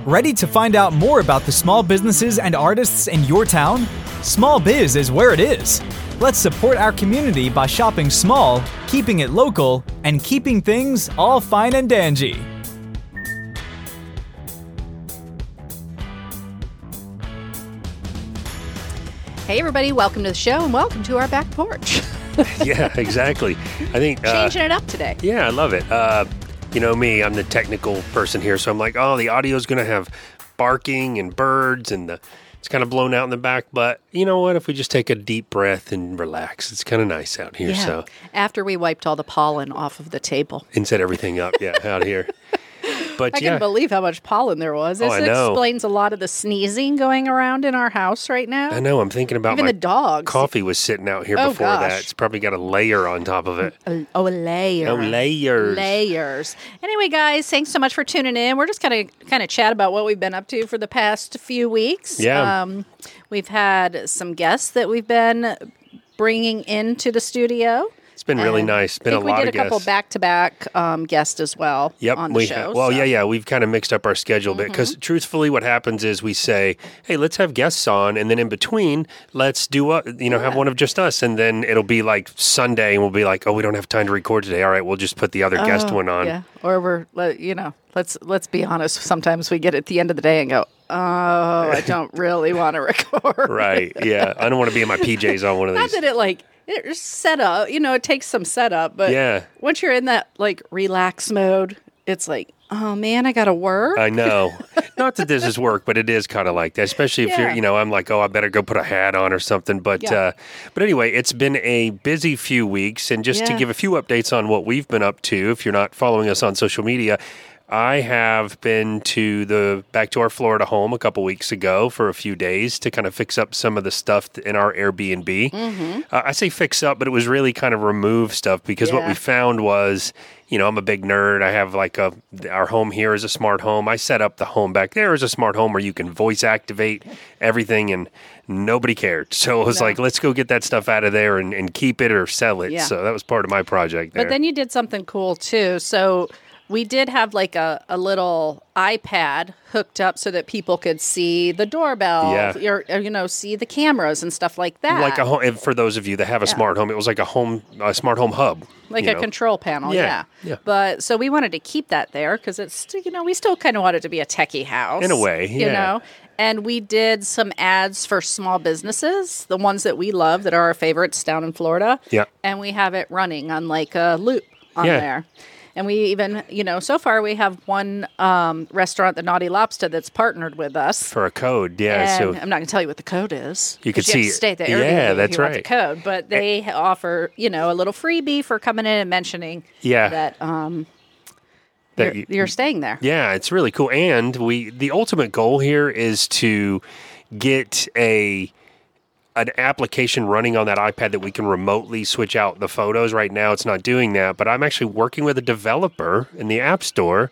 Ready to find out more about the small businesses and artists in your town? Small Biz is where it is. Let's support our community by shopping small, keeping it local, and keeping things all fine and dandy. Hey everybody, welcome to the show and welcome to our back porch. Yeah, exactly. I think changing it up today. Yeah, I love it. You know me, I'm the technical person here, so I'm like, oh, the audio's going to have barking and birds and it's kind of blown out in the back. But you know what? If we just take a deep breath and relax, it's kind of nice out here. Yeah. So after we wiped all the pollen off of the table and set everything up, out here. But I can't believe how much pollen there was. This I know. explains a lot of the sneezing going around in our house right now. I know. I'm thinking about even my the dogs. Coffee was sitting out here before that. It's probably got a layer on top of it. Oh, a layer. Oh, layers. Layers. Anyway, guys, thanks so much for tuning in. We're just going to kind of chat about what we've been up to for the past few weeks. Yeah. We've had some guests that we've been bringing into the studio. It's been really nice. Been a lot of guests. We did a couple back-to-back guests as well on the show. Yeah. We've kind of mixed up our schedule a bit because truthfully what happens is we say, hey, let's have guests on, and then in between, let's do have one of just us, and then it'll be like Sunday, and we'll be like, oh, we don't have time to record today. All right, we'll just put the other guest one on. Yeah, or let's be honest. Sometimes we get at the end of the day and go, oh, I don't really want to record. Right, yeah. I don't want to be in my PJs on one of these. Not that it's set up, it takes some setup, but once you're in that relax mode, it's like, oh man, I got to work. I know. Not that this is work, but it is kind of like that, especially if you're, I'm like, oh, I better go put a hat on or something. But anyway, it's been a busy few weeks. And just to give a few updates on what we've been up to, if you're not following us on social media, I have been back to our Florida home a couple weeks ago for a few days to kind of fix up some of the stuff in our Airbnb. Mm-hmm. I say fix up, but it was really kind of remove stuff because what we found was, I'm a big nerd. I have our home here is a smart home. I set up the home back there as a smart home where you can voice activate everything and nobody cared. So it was like, let's go get that stuff out of there and keep it or sell it. Yeah. So that was part of my project there. But then you did something cool too. So we did have a little iPad hooked up so that people could see the doorbell, or see the cameras and stuff like that. Like a home, for those of you that have a smart home, it was like a smart home hub, like a control panel. Yeah. But so we wanted to keep that there because it's we still kind of want it to be a techie house in a way, And we did some ads for small businesses, the ones that we love that are our favorites down in Florida. Yeah, and we have it running on a loop on there. And we even, so far we have one restaurant, the Naughty Lobster, that's partnered with us. For a code, yeah. And I'm not going to tell you what the code is. You can see. You have to stay at the Airbnb if you want the code. But they offer, a little freebie for coming in and mentioning that you're staying there. Yeah, it's really cool. And the ultimate goal here is to get an application running on that iPad that we can remotely switch out the photos. Right now, it's not doing that, but I'm actually working with a developer in the App Store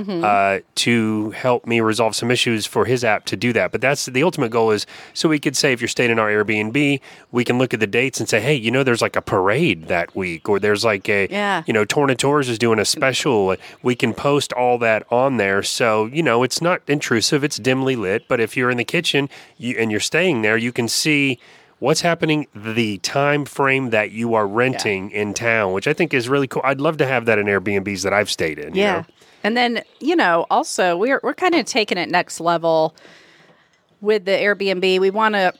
to help me resolve some issues for his app to do that. But that's the ultimate goal is so we could say if you're staying in our Airbnb, we can look at the dates and say, hey, there's a parade that week, or there's Tornatore's is doing a special. We can post all that on there. So, it's not intrusive. It's dimly lit. But if you're in the kitchen and you're staying there, you can see what's happening, the time frame that you are renting in town, which I think is really cool. I'd love to have that in Airbnbs that I've stayed in. Yeah. And then, also we're kind of taking it next level with the Airbnb. We want to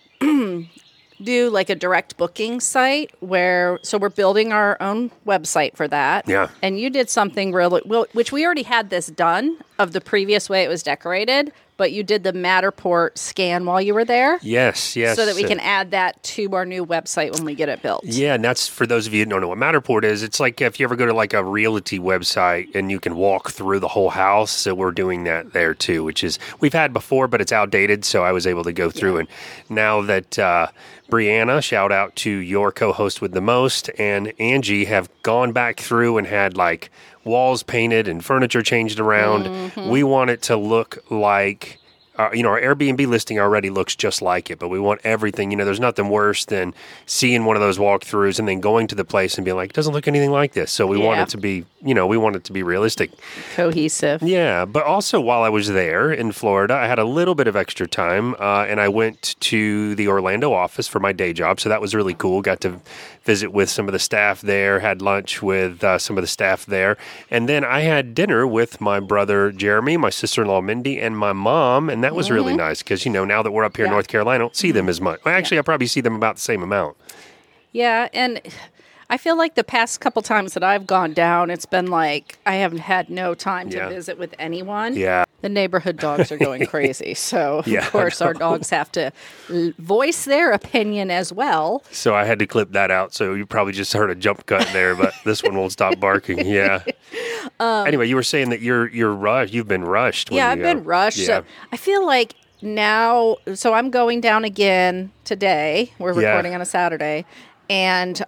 do a direct booking site we're building our own website for that. Yeah. And you did something really, which we already had this done of the previous way it was decorated, but you did the Matterport scan while you were there. Yes. So that we can add that to our new website when we get it built. Yeah, and that's for those of you who don't know what Matterport is. It's like if you ever go to a realty website and you can walk through the whole house. So we're doing that there too, which is we've had before, but it's outdated. So I was able to go through, and now that Brianna, shout out to your co-host with the most, and Angie have gone back through and had walls painted and furniture changed around. Mm-hmm. We want it to look like our Airbnb listing already looks just like it, but we want everything. There's nothing worse than seeing one of those walkthroughs and then going to the place and being like, it doesn't look anything like this. So we want it to be, we want it to be realistic. Cohesive. Yeah. But also while I was there in Florida, I had a little bit of extra time and I went to the Orlando office for my day job. So that was really cool. Got to visit with some of the staff there, had lunch with some of the staff there. And then I had dinner with my brother Jeremy, my sister-in-law Mindy, and my mom. And that was really nice because, now that we're up here in North Carolina, I don't see them as much. Well, actually, I probably see them about the same amount. Yeah, and I feel like the past couple times that I've gone down, it's been like I haven't had no time to visit with anyone. Yeah. The neighborhood dogs are going crazy. So, Yeah, of course, our dogs have to voice their opinion as well. So I had to clip that out. So you probably just heard a jump cut there, but this one won't stop barking. Yeah. Anyway, you were saying that you're rushed. You've been rushed. Yeah, I've been rushed. Yeah. So I feel like now, so I'm going down again today. We're recording on a Saturday. And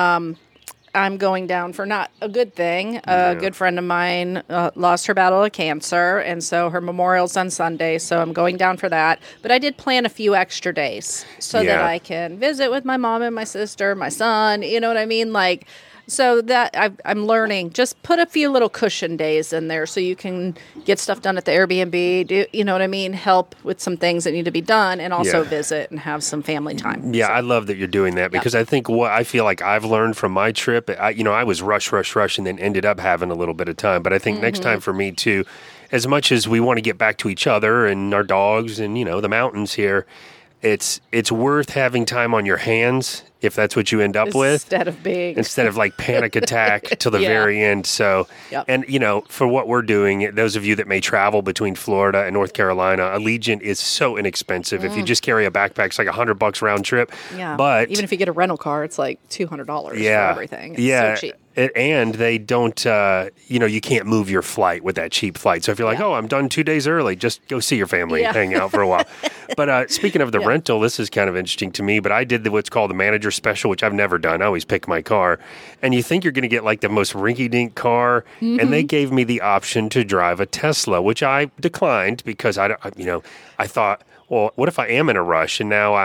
I'm going down for not a good thing. A good friend of mine lost her battle of cancer, and so her memorial's on Sunday, so I'm going down for that. But I did plan a few extra days so that I can visit with my mom and my sister, my son, you know what I mean? Like, so that I'm learning. Just put a few little cushion days in there so you can get stuff done at the Airbnb, do, you know what I mean? Help with some things that need to be done and also visit and have some family time. Yeah, so. I love that you're doing that because I think what I feel like I've learned from my trip, I was rush, and then ended up having a little bit of time. But I think next time for me too, as much as we want to get back to each other and our dogs and, the mountains here, it's worth having time on your hands if that's what you end up with. Instead of like panic attack till the very end. So, and for what we're doing, those of you that may travel between Florida and North Carolina, Allegiant is so inexpensive. If you just carry a backpack, it's like $100 round trip. Yeah. But even if you get a rental car, it's like $200 for everything. It's so cheap. And they don't, you can't move your flight with that cheap flight. So if you're like, I'm done 2 days early, just go see your family, hang out for a while. But speaking of the rental, this is kind of interesting to me, but I did what's called the manager special, which I've never done. I always pick my car. And you think you're going to get like the most rinky-dink car, and they gave me the option to drive a Tesla, which I declined because I thought, well, what if I am in a rush and now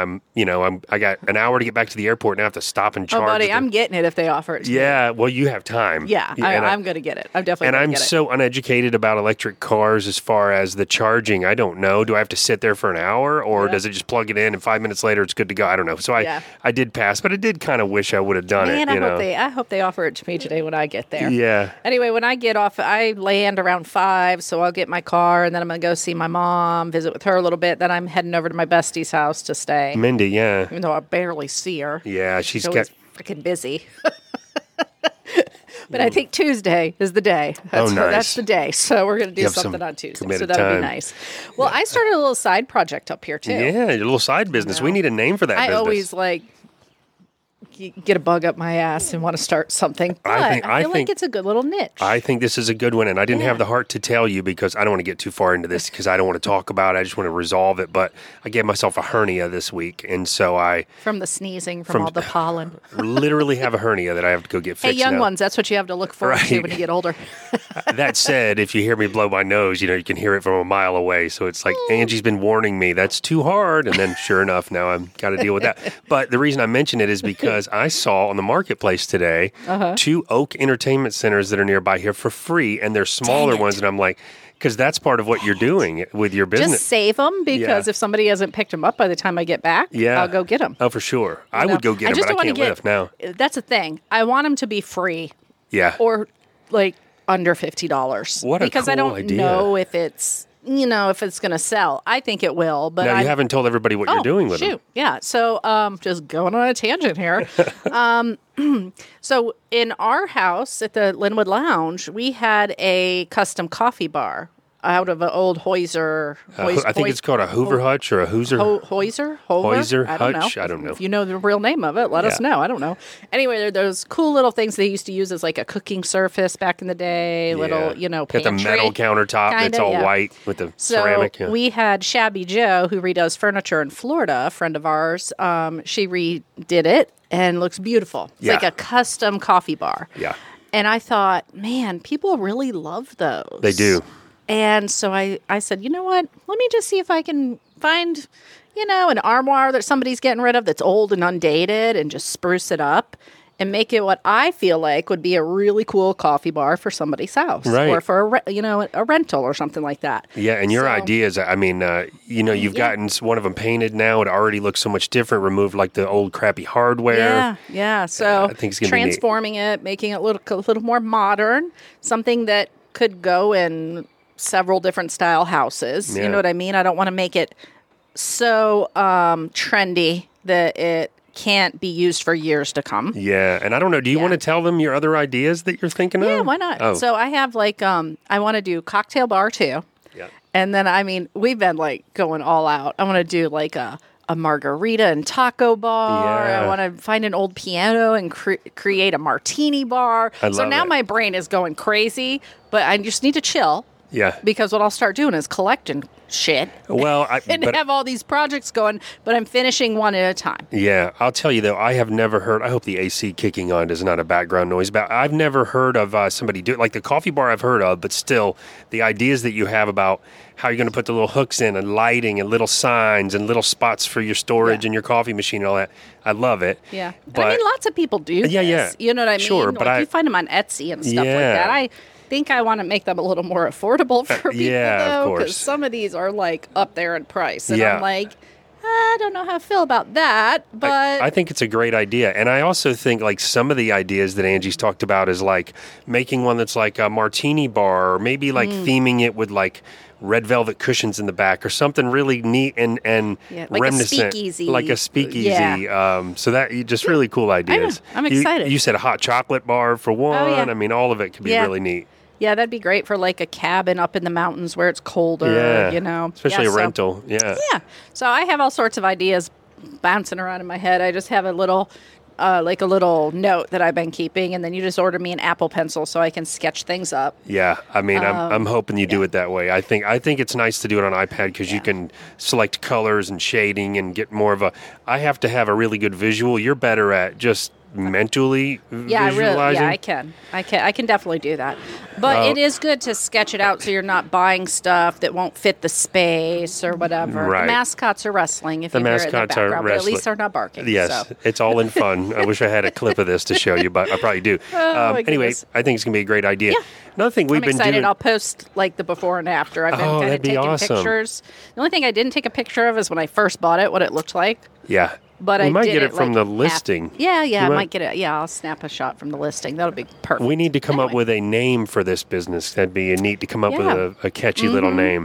I got an hour to get back to the airport and I have to stop and charge? Oh, buddy, I'm getting it if they offer it to me. Yeah, well, you have time. Yeah, I'm going to get it. I'm definitely going to get it. And I'm so uneducated about electric cars as far as the charging. I don't know. Do I have to sit there for an hour or does it just plug it in and 5 minutes later it's good to go? I don't know. So I did pass, but I did kind of wish I would have done it. I hope they offer it to me today when I get there. Yeah. Anyway, when I get off, I land around 5, so I'll get my car and then I'm going to go see my mom, visit with her a little bit. Then I'm heading over to my bestie's house to stay. Mindy, yeah. Even though I barely see her. Yeah, she's freaking busy. But I think Tuesday is the day. Nice. That's the day. So we're going to do something on Tuesday. So that'll be nice. Well, I started a little side project up here too. Yeah, a little side business. We need a name for that business. I always get a bug up my ass and want to start something. But I feel like it's a good little niche. I think this is a good one. And I didn't have the heart to tell you because I don't want to get too far into this because I don't want to talk about it. I just want to resolve it. But I gave myself a hernia this week. And so from the sneezing, from all the pollen. Literally have a hernia that I have to go get fixed. Hey, young ones, that's what you have to look forward to when you get older. That said, if you hear me blow my nose, you can hear it from a mile away. So it's like, Angie's been warning me, that's too hard. And then sure enough, now I've got to deal with that. But the reason I mention it is because I saw on the marketplace today 2 Oak Entertainment Centers that are nearby here for free. And they're smaller ones. And I'm like, because that's part of what you're doing with your business. Just save them because if somebody hasn't picked them up by the time I get back, I'll go get them. Oh, for sure. I would go get them, but I can't lift now. That's the thing. I want them to be free. Yeah. Or like under $50. What a because cool I don't idea. know if it's if it's going to sell. I think it will, but you haven't told everybody what you're doing with them. Yeah. So, just going on a tangent here. So in our house at the Linwood Lounge, we had a custom coffee bar out of an old Hoyser. I think it's called a Hoover Hutch or a Hoosier. Hoyser? Hoyser Hutch? I don't know. If you know the real name of it, let us know. I don't know. Anyway, there are those cool little things they used to use as like a cooking surface back in the day. Little, pantry. Got the metal countertop that's all white with the ceramic. So we had Shabby Joe, who redoes furniture in Florida, a friend of ours. She redid it and looks beautiful. It's like a custom coffee bar. Yeah. And I thought, man, people really love those. They do. And so I said, you know what? Let me just see if I can find, an armoire that somebody's getting rid of that's old and undated and just spruce it up and make it what I feel like would be a really cool coffee bar for somebody's house. Right. Or for, a rental or something like that. Yeah, and your So- ideas, I mean, you've gotten one of them painted now. It already looks so much different, removed like the old crappy hardware. Yeah. So I think it's gonna be neat. transforming it, making it look a little more modern, something that could go in several different style houses. Yeah. You know what I mean? I don't want to make it so trendy that it can't be used for years to come. Yeah, and I don't know, do you want to tell them your other ideas that you're thinking of? Yeah, why not? Oh. So I have I want to do cocktail bar too. Yeah. And then, we've been going all out. I want to do a margarita and taco bar. Yeah. I want to find an old piano and create a martini bar. I So love now it. my brain is going crazy, but I just need to chill Yeah. because what I'll start doing is collecting shit Well, and have all these projects going, but I'm finishing one at a time. yeah, I'll tell you though, I have never heard. I hope the AC kicking on is not a background noise. But I've never heard of somebody do it like the coffee bar. I've heard of, but still, the ideas that you have about how you're going to put the little hooks in and lighting and little signs and little spots for your storage Yeah. and your coffee machine and all that. I love it. Yeah. But lots of people do this. Yeah. You know what I mean? Sure, but you find them on Etsy and stuff like Yeah. that. I think I want to make them a little more affordable for people, yeah, of though, course. because some of these are up there in price. And Yeah. I'm like, I don't know how I feel about that, but I think it's a great idea. And I also think some of the ideas that Angie's talked about is making one that's like a martini bar, or maybe theming it with red velvet cushions in the back or something really neat and Yeah, like a reminiscent. speakeasy. Like a speakeasy. Yeah. So that just really cool ideas. I'm excited. You said a hot chocolate bar for one. Oh, yeah. I mean, all of it could be Yeah. really neat. yeah, that'd be great for a cabin up in the mountains where it's colder, Yeah. Especially Yeah, a rental. Yeah. Yeah. So I have all sorts of ideas bouncing around in my head. I just have a little, a little note that I've been keeping, and then you just order me an Apple Pencil so I can sketch things up. Yeah, I mean, I'm hoping you do it that way. I think it's nice to do it on iPad because you can select colors and shading and get more of a. I have to have a really good visual. You're better at just mentally Yeah, visualizing. I can. I can definitely do that. But it is good to sketch it out so you're not buying stuff that won't fit the space or whatever. Right. The mascots are wrestling if The you hear it in the mascots are background, but at wrestling. least they're not barking. Yes, So. it's all in fun. I wish I had a clip of this to show you, but I probably do. Oh, my Anyway, goodness. I think it's gonna be a great idea. Yeah. Another thing we've I'm been excited. doing. I'll post the before and after. I've been Oh, kind that'd of be taking awesome. pictures. The only thing I didn't take a picture of is when I first bought it, what it looked like. Yeah, But we I might did get it from the half- listing. Yeah, You I might- might get it. Yeah, I'll snap a shot from the listing. That'll be perfect. We need to come up Anyway. with a name for this business. That'd be neat to come up with Yeah. Mm-hmm. a catchy little name.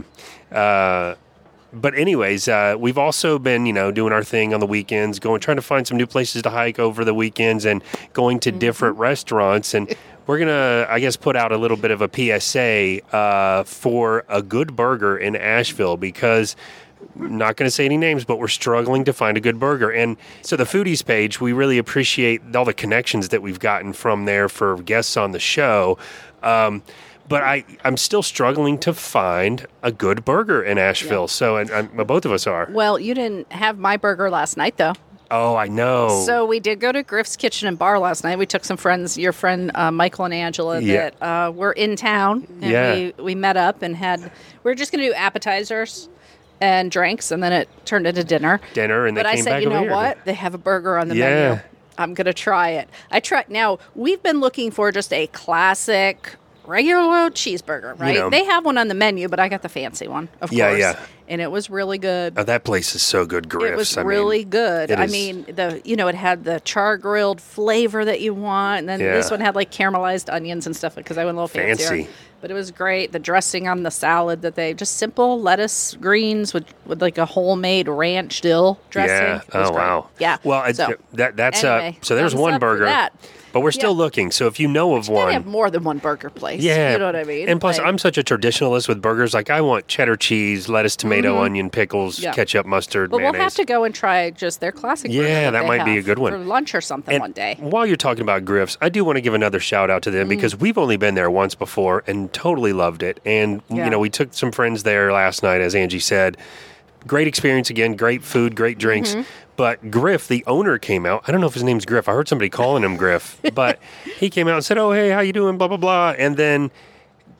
But anyways, we've also been, doing our thing on the weekends, trying to find some new places to hike over the weekends and going to different restaurants. And we're going to, I guess, put out a little bit of a PSA for a good burger in Asheville because I'm not going to say any names, but we're struggling to find a good burger. And so the foodies page, we really appreciate all the connections that we've gotten from there for guests on the show. But I'm still struggling to find a good burger in Asheville. Yeah. So, and both of us are. Well, you didn't have my burger last night, though. Oh, I know. So we did go to Griff's Kitchen and Bar last night. We took some friends, your friend Michael and Angela, Yeah. that were in town. And Yeah. we met up and we were just going to do appetizers and drinks, and then it turned into dinner. And But they I came said, back you over know here. what? They have a burger on the Yeah. menu. I'm going to try it. Now, we've been looking for just a classic regular old cheeseburger, right? They have one on the menu, but I got the fancy one, of Yeah, course. yeah. And it was really good. Oh, that place is so good, Griff's. It was I mean, really good. it I is- mean, it had the char grilled flavor that you want, and then Yeah. this one had caramelized onions and stuff because I went a little fancier. Fancy. But it was great. The dressing on the salad that they just simple lettuce greens with a homemade ranch dill dressing. Yeah. It was Oh, great. wow. Yeah. Well, so, that's anyway, so there's thumbs one up for burger. that. But we're still Yeah. looking. So if you know of I one. have more than one burger place. Yeah. You know what I mean? And plus, Like, I'm such a traditionalist with burgers. Like, I want cheddar cheese, lettuce, tomato, onion, pickles, Yeah. ketchup, mustard, But mayonnaise. we'll have to go and try just their classic burger. Yeah, that they might be have a good one. For lunch or something And one day. while you're talking about Griff's, I do want to give another shout out to them because we've only been there once before and totally loved it. And, Yeah. we took some friends there last night, as Angie said. Great experience again, great food, great drinks. But Griff, the owner, came out. I don't know if his name's Griff. I heard somebody calling him Griff. But he came out and said, "Oh, hey, how you doing? Blah, blah, blah." And then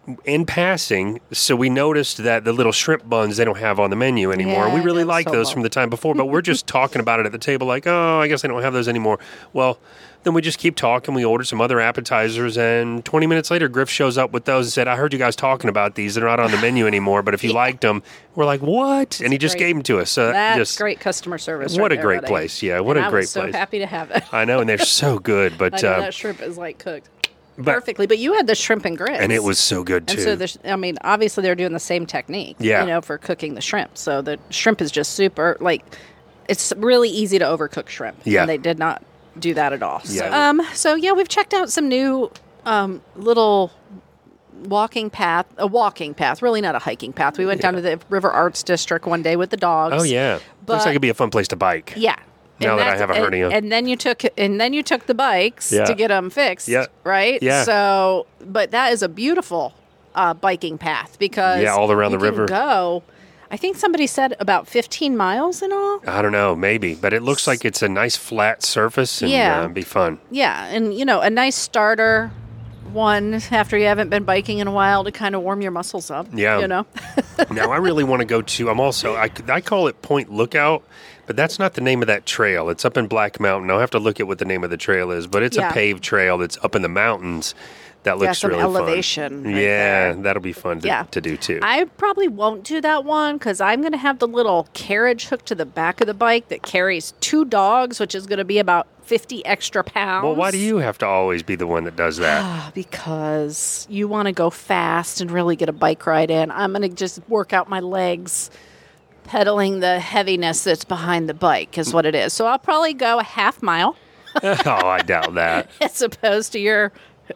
in passing, so we noticed that the little shrimp buns they don't have on the menu anymore. Yeah, We really I know, like so those low. from the time before, but we're just talking about it at the table like, oh, I guess they don't have those anymore. Well, then we just keep talking. We ordered some other appetizers, and 20 minutes later, Griff shows up with those and said, I heard you guys talking about these. They're not on the menu anymore, but if you liked them, we're like, what? And he just great. gave them to us. So That's just, great customer service. what right a great there, buddy. place. Yeah, what And a I great was so place. happy to have it. I know, and they're so good, but I know that shrimp is like cooked but- perfectly. But you had the shrimp and grits, and it was so good too. And so, obviously they're doing the same technique, Yeah. for cooking the shrimp. So the shrimp is just super, it's really easy to overcook shrimp. Yeah. And they did not do that at all. Yeah. So we've checked out some new little walking path, really not a hiking path. We went down to the River Arts District one day with the dogs. Oh yeah, But- looks like it'd be a fun place to bike. Yeah. Now And that I that's- have a hernia. and then you took the bikes Yeah. to get them fixed, Yeah. right? Yeah. So, but that is a beautiful biking path because Yeah, all around you the river. Can go. I think somebody said about 15 miles in all. I don't know, maybe, but it looks like it's a nice flat surface and Yeah. be fun. Yeah, and a nice starter one after you haven't been biking in a while to kind of warm your muscles up. Yeah. Now I really want to go to. I call it Point Lookout, but that's not the name of that trail. It's up in Black Mountain. I'll have to look at what the name of the trail is, but it's Yeah. a paved trail that's up in the mountains. That looks some really elevation fun. right Yeah, there. that'll be fun to do too. I probably won't do that one because I'm going to have the little carriage hooked to the back of the bike that carries 2 dogs, which is going to be about 50 extra pounds. Well, why do you have to always be the one that does that? Because you want to go fast and really get a bike ride in. I'm going to just work out my legs pedaling the heaviness that's behind the bike is what it is. So I'll probably go a half mile Oh, I doubt that. as opposed to your,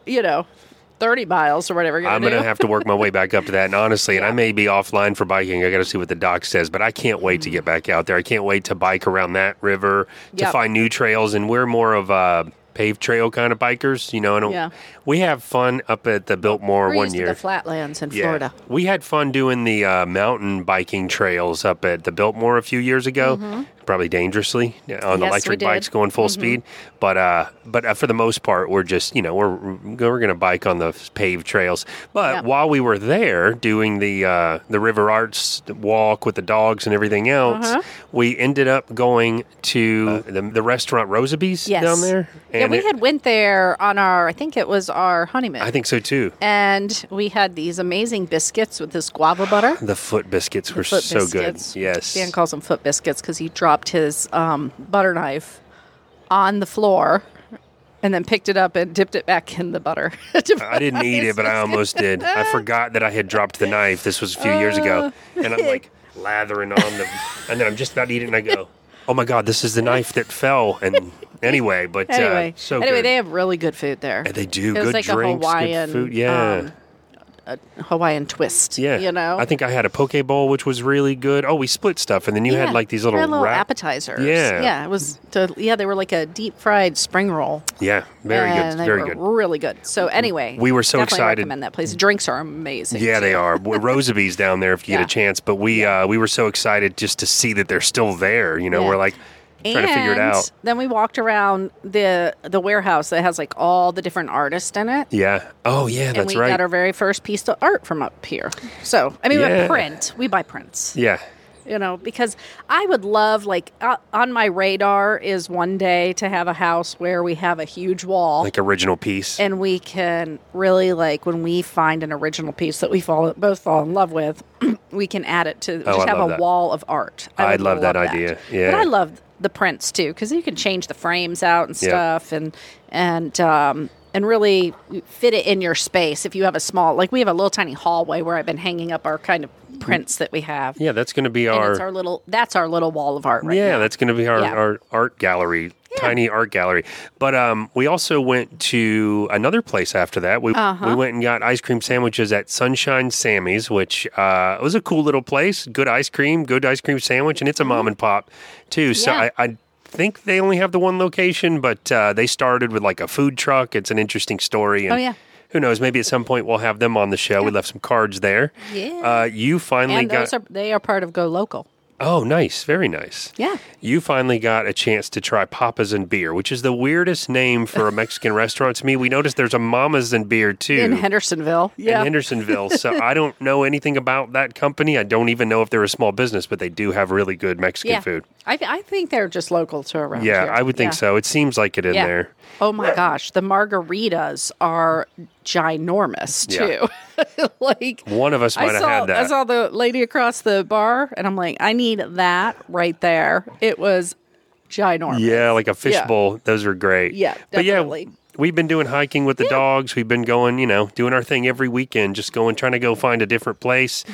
30 miles or whatever you're I'm going going to to have to work my way back up to that. And honestly, and I may be offline for biking. I got to see what the doc says, but I can't wait to get back out there. I can't wait to bike around that river, to Yep. find new trails. And we're more of paved trail kind of bikers, Yeah. We have fun up at the Biltmore We're one used to year. the flatlands in Florida. We had fun doing the mountain biking trails up at the Biltmore a few years ago, probably dangerously on the Mm-hmm. Yes, we electric did. Mm-hmm. bikes going full speed. But for the most part, we're just we're going to bike on the paved trails. But Yeah. while we were there doing the River Arts walk with the dogs and everything else, Uh-huh. we ended up going to the restaurant Rosabee's Yes. down there. Yeah, we had went there on I think it was our honeymoon. I think so too. And we had these amazing biscuits with this guava butter. The foot biscuits were Foot so biscuits. good. Yes. Dan calls them foot biscuits because he dropped his butter knife on the floor and then picked it up and dipped it back in the butter. I didn't eat it, but I almost did. I forgot that I had dropped the knife. This was a few years ago. And I'm like lathering on them. And then I'm just about to eat it and I go, oh my God, this is the knife that fell. And anyway, but Anyway, so good. they have really good food there. And they do. It was Good like drinks, a Hawaiian, good food. Yeah. Hawaiian twist. Yeah. I think I had a poke bowl, which was really good. Oh, we split stuff. And then you had like these little, They had little wrap. appetizers. Yeah. Yeah, it was. They were like a deep fried spring roll. Yeah. Very and good. They Very were good. really good. So anyway, We were so definitely excited. recommend that place. Drinks are amazing. Yeah, they too. are. Rosabee's down there if you get Yeah. a chance. But we were so excited just to see that they're still there. Yeah. We're like trying to figure it And out. Then we walked around the warehouse that has like all the different artists in it. Yeah. Oh, yeah, And that's we right. got our very first piece of art from up here. So, I mean, Yeah. we print. We buy prints. Yeah. Because I would love, on my radar is one day to have a house where we have a huge wall. Like original piece. And we can really, when we find an original piece that we both fall in love with, we can add it to Oh, just I have love a that. wall of art. I would love that idea. Yeah. But I love the prints too, because you can change the frames out and Yeah. stuff, and really fit it in your space. If you have a small, we have a little tiny hallway where I've been hanging up our kind of prints that we have. Yeah, that's going to be And our. that's our little wall of art right yeah, now. that's going to be our, Yeah. our art gallery, tiny art gallery. But we also went to another place after that. We went and got ice cream sandwiches at Sunshine Sammy's, which was a cool little place. Good ice cream sandwich, and it's a mom and pop too. So Yeah. I think they only have the one location, but they started with a food truck. It's an interesting story. And Oh, yeah. who knows? Maybe at some point we'll have them on the show. We left some cards there. Yeah. You finally And got. they are part of Go Local. Oh, nice. Very nice. Yeah. You finally got a chance to try Papa's and Beer, which is the weirdest name for a Mexican restaurant to me. We noticed there's a Mama's and Beer, too. In Hendersonville. Yeah. In Hendersonville. So I don't know anything about that company. I don't even know if they're a small business, but they do have really good Mexican food. I think they're just local to around Yeah, here. I would think so. It seems like it in there. Oh my gosh, the margaritas are ginormous too. Like one of us might have had that. I saw the lady across the bar, and I'm like, I need that right there. It was ginormous. Yeah, like a fishbowl. Those are great. Yeah, definitely. But yeah, we've been doing hiking with the dogs. We've been going, doing our thing every weekend, just trying to go find a different place.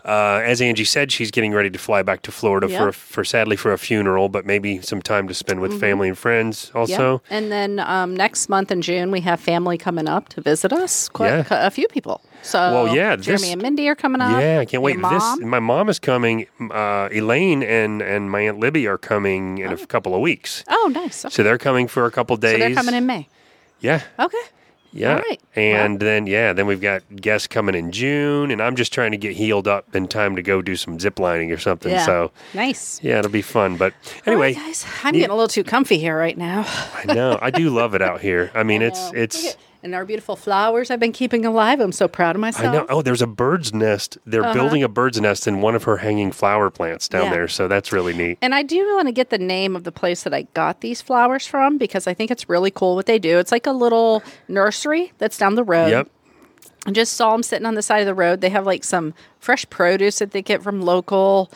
As Angie said, she's getting ready to fly back to Florida for sadly for a funeral, but maybe some time to spend with family and friends also. Yep. And then next month in June, we have family coming up to visit us. A few people. So Jeremy and Mindy are coming up. Yeah, I can't wait. Your mom? My mom is coming. Elaine and my Aunt Libby are coming in a couple of weeks. Oh, nice. Okay. So they're coming for a couple days. So they're coming in May. Yeah. Okay. Yeah. All right. And then we've got guests coming in June, and I'm just trying to get healed up in time to go do some zip lining or something. Yeah. So nice. Yeah, it'll be fun. But anyway, all right, guys, I'm getting a little too comfy here right now. I know. I do love it out here. I mean, it's and our beautiful flowers I've been keeping alive. I'm so proud of myself. I know. Oh, there's a bird's nest. They're building a bird's nest in one of her hanging flower plants down there. So that's really neat. And I do want to get the name of the place that I got these flowers from because I think it's really cool what they do. It's like a little nursery that's down the road. Yep. I just saw them sitting on the side of the road. They have like some fresh produce that they get from local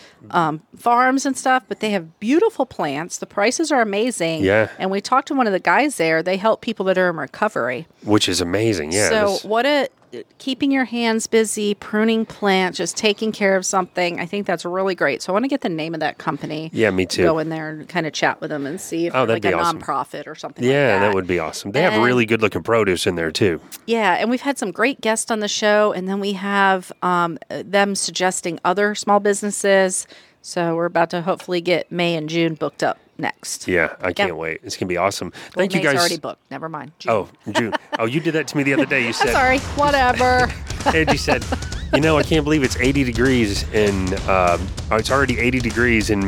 farms and stuff, but they have beautiful plants. The prices are amazing. Yeah. And we talked to one of the guys there. They help people that are in recovery. Which is amazing. Yeah. So keeping your hands busy, pruning plants, just taking care of something. I think that's really great. So I want to get the name of that company. Yeah, me too. Go in there and kind of chat with them and see if they're like a awesome. Nonprofit or something like that. Yeah, that would be awesome. They have really good looking produce in there too. Yeah, and we've had some great guests on the show, and then we have them suggesting other small businesses. So we're about to hopefully get May and June booked up next. Yeah, I can't wait. It's going to be awesome. Thank you May's guys. already booked. Never mind. June. Oh, June. Oh, you did that to me the other day. You said. Sorry. Whatever. Angie said, I can't believe it's 80 degrees it's already 80 degrees in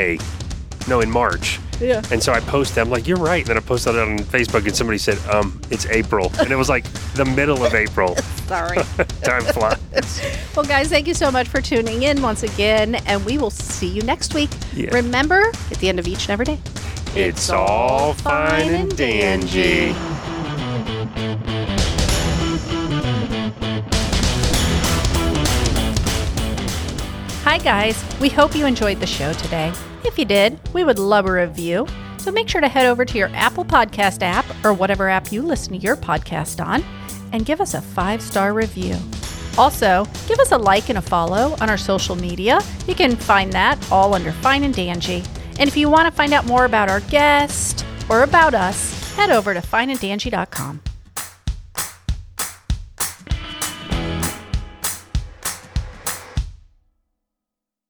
March. Yeah. And so I posted, I'm like, you're right. And then I posted it on Facebook and somebody said, it's April. And it was like the middle of April. Sorry. Time flies. Well, guys, thank you so much for tuning in once again, and we will see you next week. Yeah. Remember, at the end of each and every day, It's all fine and dandy. Hi, guys. We hope you enjoyed the show today. If you did, we would love a review. So make sure to head over to your Apple Podcast app or whatever app you listen to your podcast on and give us a 5-star review. Also, give us a like and a follow on our social media. You can find that all under Fine and Dangy. And if you want to find out more about our guest or about us, head over to fineanddangy.com.